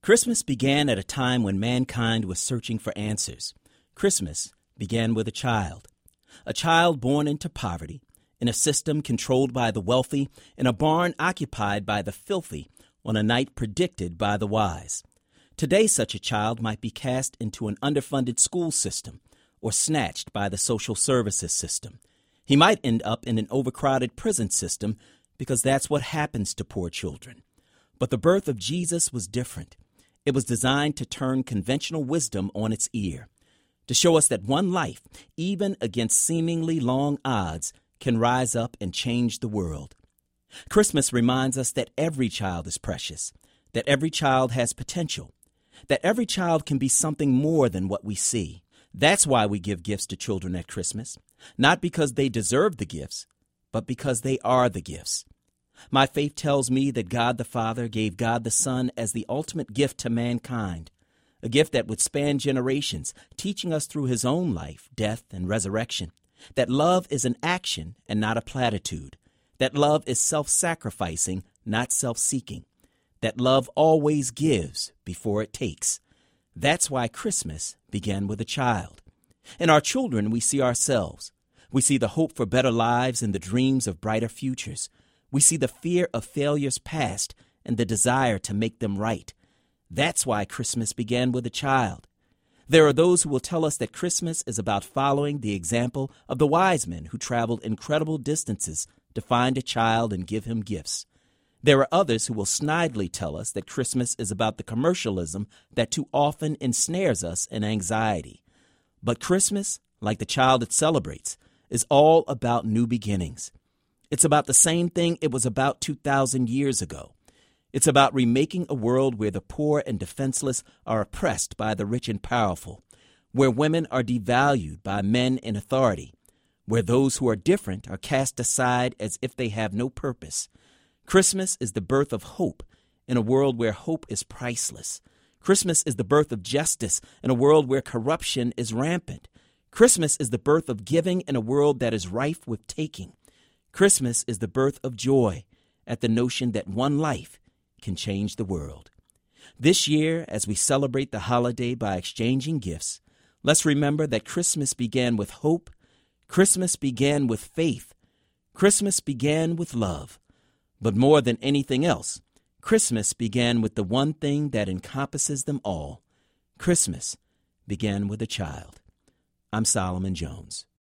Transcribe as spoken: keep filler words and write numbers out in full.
Christmas began at a time when mankind was searching for answers. Christmas began with a child. A child born into poverty, in a system controlled by the wealthy, in a barn occupied by the filthy, on a night predicted by the wise. Today, such a child might be cast into an underfunded school system or snatched by the social services system. He might end up in an overcrowded prison system because that's what happens to poor children. But the birth of Jesus was different. It was designed to turn conventional wisdom on its ear, to show us that one life, even against seemingly long odds, can rise up and change the world. Christmas reminds us that every child is precious, that every child has potential, that every child can be something more than what we see. That's why we give gifts to children at Christmas, not because they deserve the gifts, but because they are the gifts. My faith tells me that God the Father gave God the Son as the ultimate gift to mankind, a gift that would span generations, teaching us through his own life, death, and resurrection, that love is an action and not a platitude, that love is self-sacrificing, not self-seeking, that love always gives before it takes. That's why Christmas began with a child. In our children, we see ourselves. We see the hope for better lives and the dreams of brighter futures. We see the fear of failures past and the desire to make them right. That's why Christmas began with a child. There are those who will tell us that Christmas is about following the example of the wise men who traveled incredible distances to find a child and give him gifts. There are others who will snidely tell us that Christmas is about the commercialism that too often ensnares us in anxiety. But Christmas, like the child it celebrates, is all about new beginnings. It's about the same thing it was about two thousand years ago. It's about remaking a world where the poor and defenseless are oppressed by the rich and powerful, where women are devalued by men in authority, where those who are different are cast aside as if they have no purpose. Christmas is the birth of hope in a world where hope is priceless. Christmas is the birth of justice in a world where corruption is rampant. Christmas is the birth of giving in a world that is rife with taking. Christmas is the birth of joy at the notion that one life can change the world. This year, as we celebrate the holiday by exchanging gifts, let's remember that Christmas began with hope, Christmas began with faith, Christmas began with love. But more than anything else, Christmas began with the one thing that encompasses them all. Christmas began with a child. I'm Solomon Jones.